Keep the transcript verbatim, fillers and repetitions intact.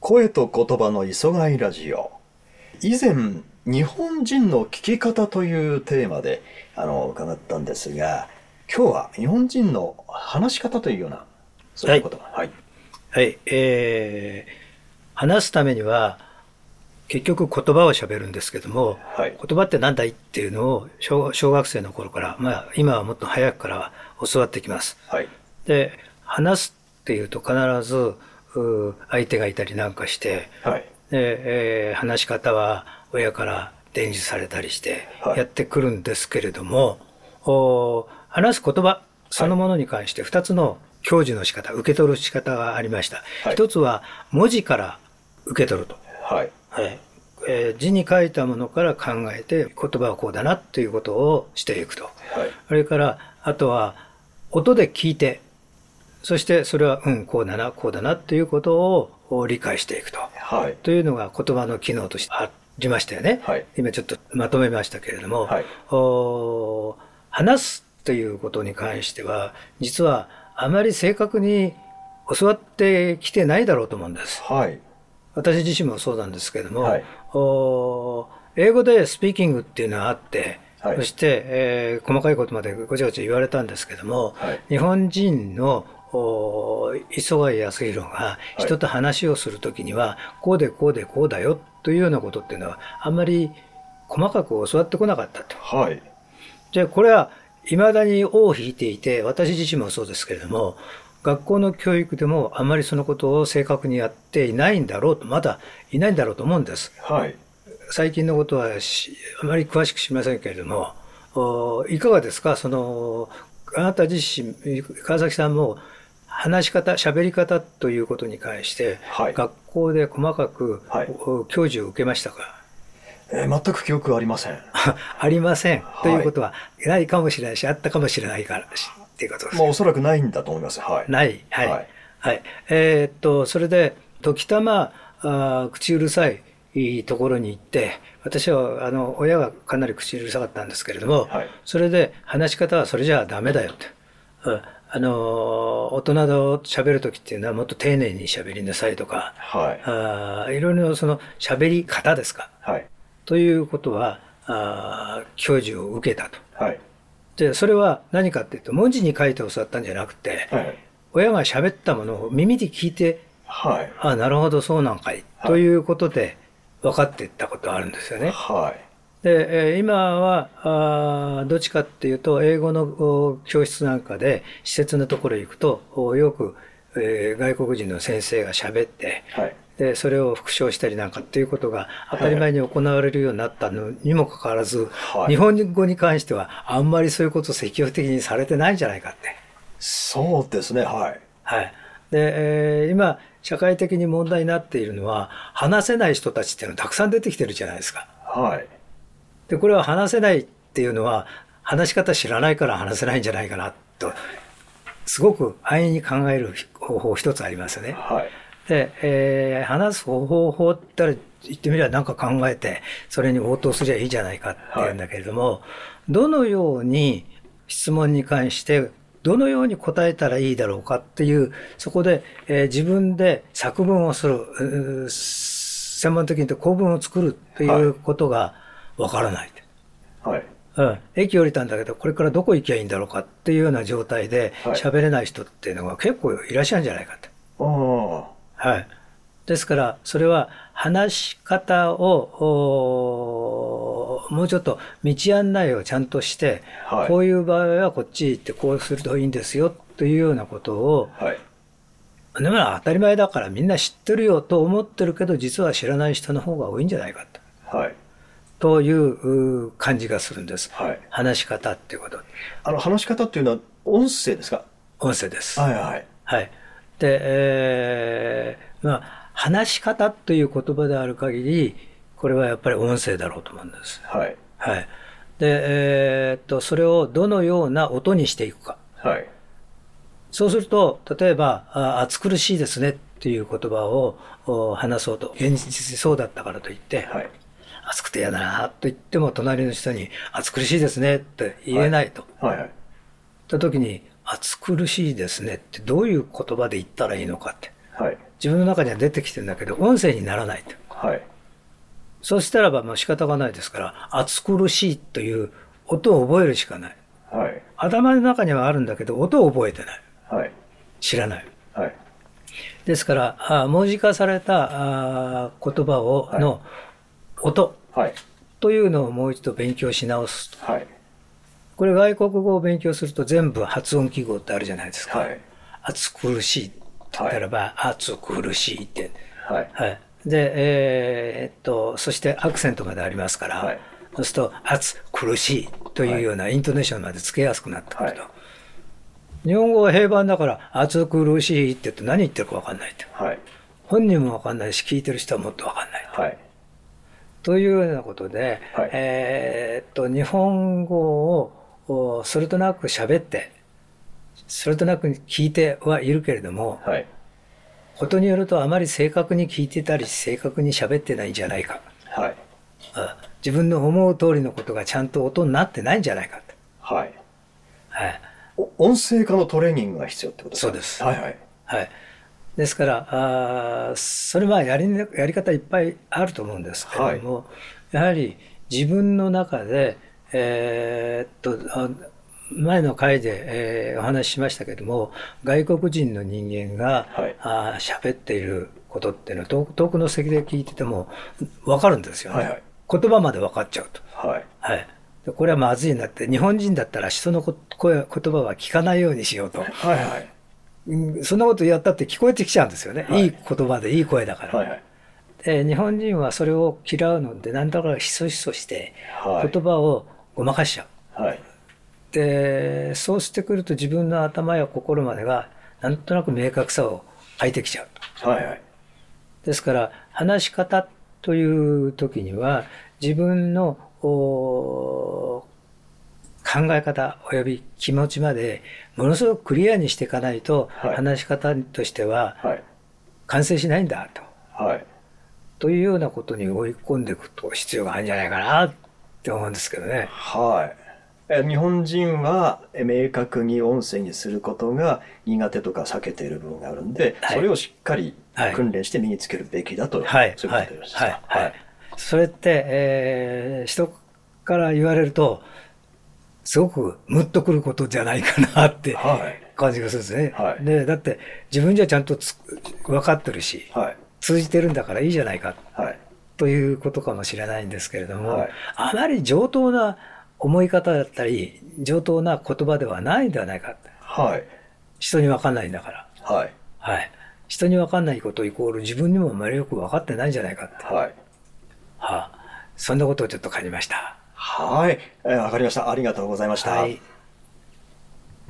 声と言葉の磯貝ラジオ。以前、日本人の聞き方というテーマであの伺ったんですが、今日は日本人の話し方というような、そういうことが。はい。 はい、はい、えー、話すためには、結局言葉を喋るんですけども、はい、言葉って何だいっていうのを 小, 小学生の頃から、まあ今はもっと早くから教わってきます。はい、で、話すっていうと必ず相手がいたりなんかして、はい、でえー、話し方は親から伝授されたりしてやってくるんですけれども、はい、話す言葉そのものに関してふたつの享受の仕方、受け取る仕方がありました。はい、ひとつは文字から受け取ると。はいはいえー、字に書いたものから考えて言葉はこうだなっていうことをしていくと。はい、それからあとは音で聞いて、そしてそれはうんこうだなこうだなっていうことを理解していくと、はい、というのが言葉の機能としてありましたよね。はい、今ちょっとまとめましたけれども、はい、お話すということに関しては実はあまり正確に教わってきてないだろうと思うんです。はい、私自身もそうなんですけれども、はい、お英語でスピーキングっていうのがあって、はい、そして、えー、細かいことまでごちゃごちゃ言われたんですけども、はい、日本人の磯貝康弘が人と話をするときには、はい、こうでこうでこうだよというようなことっていうのはあんまり細かく教わってこなかったと。はい、じゃあこれは未だに尾を引いていて、私自身もそうですけれども、学校の教育でもあまりそのことを正確にやっていないんだろうと、まだいないんだろうと思うんです。はい、最近のことはあまり詳しく知りませんけれども、いかがですか？そのあなた自身、川崎さんも話し方、喋り方ということに関して、はい、学校で細かく、はい、教授を受けましたか？ えー、全く記憶はありません。 ありません、はい、ということはないかもしれないし、あったかもしれないからしっていうことです。 まあおそらくないんだと思います。はい、 ない、はい、はい、はい、えー、っとそれで時たまあ口うるさいいいところに行って、私はあの親がかなり口うるさかったんですけれども、はい、それで話し方はそれじゃダメだよと、うん、あの大人と喋るときっていうのはもっと丁寧に喋りなさいとか、はい、あいろいろその喋り方ですか、はい、ということはあ教授を受けたと。はい、でそれは何かっていうと文字に書いて教わったんじゃなくて、はい、親が喋ったものを耳で聞いて、はい、あなるほどそうなんかい、はい、ということで分かっていったことがあるんですよね。はい、で今はあどっちかっていうと英語の教室なんかで施設のところへ行くとよく、えー、外国人の先生が喋って、はい、でそれを復唱したりなんかっていうことが当たり前に行われるようになったのにもかかわらず、はい、日本語に関してはあんまりそういうことを積極的にされてないんじゃないかって。 そうですね。はい、 はい、で、えー、今社会的に問題になっているのは話せない人たちっていうのがたくさん出てきてるじゃないですか。はい、でこれは話せないっていうのは話し方知らないから話せないんじゃないかなとすごく安易に考える方法一つありますよね。はい、で、えー、話す方法って言ってみれば何か考えてそれに応答すりゃいいじゃないかって言うんだけれども、はい、どのように質問に関してどのように答えたらいいだろうかっていうそこで、えー、自分で作文をする専門的に言うと構文を作るっていうことがわからない、はいうん、駅降りたんだけどこれからどこ行きゃいいんだろうかっていうような状態で喋れない人っていうのが結構いらっしゃるんじゃないかと。はい、ですからそれは話し方をもうちょっと道案内をちゃんとして、はい、こういう場合はこっち行ってこうするといいんですよというようなことを、はい、でも当たり前だからみんな知ってるよと思ってるけど実は知らない人の方が多いんじゃないかと、はい、という感じがするんです、はい、話し方っていうこと。 あの話し方っていうのは音声ですか？ 音声です。 はいはい、 はい、で、えー、まあ話し方という言葉である限りこれはやっぱり音声だろうと思うんです。はい。はい。で、えー、っとそれをどのような音にしていくか。はい。そうすると例えばあ暑苦しいですねっていう言葉を話そうと現実そうだったからといって、はい、暑くて嫌だなと言っても隣の人に暑苦しいですねって言えないと。はい。はいはい、った時に暑苦しいですねってどういう言葉で言ったらいいのかって。 はい、 自分の中には出てきてるんだけど音声にならないと、 はい、 そうしたらばもう仕方がないですから、暑苦しいという音を覚えるしかない、 はい、 頭の中にはあるんだけど音を覚えてない、 はい、 知らない、 はい、 ですからあ文字化されたあ言葉を、はい、の音、はい、というのをもう一度勉強し直すと、はい、これ外国語を勉強すると全部発音記号ってあるじゃないですか、はい、暑苦しいって言ったらば、はい、暑苦しいって、はいはい、で、えー、っとそしてアクセントまでありますから、はい、そうすると暑苦しいというようなイントネーションまでつけやすくなってくると、はい、日本語は平板だから暑苦しいって言って何言ってるか分かんないと、はい、本人も分かんないし聞いてる人はもっと分かんないと、はい、というようなことで、はい、えー、っと日本語をそれとなく喋ってそれとなく聞いてはいるけれども、はい、ことによるとあまり正確に聞いてたり正確に喋ってないんじゃないか、はい、自分の思う通りのことがちゃんと音になってないんじゃないかと、はいはい、音声化のトレーニングが必要ってことですか？ そうです、 はいはいはい、ですからあそれはやり、やり方いっぱいあると思うんですけれども、はい、やはり自分の中でえー、っと前の回で、えー、お話ししましたけども、外国人の人間が、はい、あ喋っていることっていうのは遠く、遠くの席で聞いてても分かるんですよね、はいはい、言葉まで分かっちゃうと、はいはい、でこれはまずいなって、日本人だったら人の声言葉は聞かないようにしようと、はいはいうん、そんなことやったって聞こえてきちゃうんですよね、はい、いい言葉でいい声だから、はいはい、で日本人はそれを嫌うのでなんだかひそひそして言葉をごまかしちゃう、はい、でそうしてくると自分の頭や心までがなんとなく明確さを欠いてきちゃうと、はいはい、ですから話し方という時には自分の考え方および気持ちまでものすごくクリアにしていかないと、はい、話し方としては完成しないんだと、はい、というようなことに追い込んでいくと必要があるんじゃないかなって思うんですけどね。 はい、日本人は明確に音声にすることが苦手とか避けている部分があるんで、はい、それをしっかり訓練して身につけるべきだと、はい、そういうことですか。はいはいはい、 それって、えー、人から言われるとすごくムッとくることじゃないかなって感じがするんですね。はい、でだって自分じゃちゃんとつ分かってるし、はい、通じてるんだからいいじゃないか、はい、ということかもしれないんですけれども、はい、あまり上等な思い方だったり上等な言葉ではないんではないかって、はい、人に分かんないんだから、はいはい、人に分かんないことイコール自分にもあまりよく分かってないんじゃないかって、はいはあ、そんなことをちょっと感じました。 はい、えー、分かりました。ありがとうございました。はい。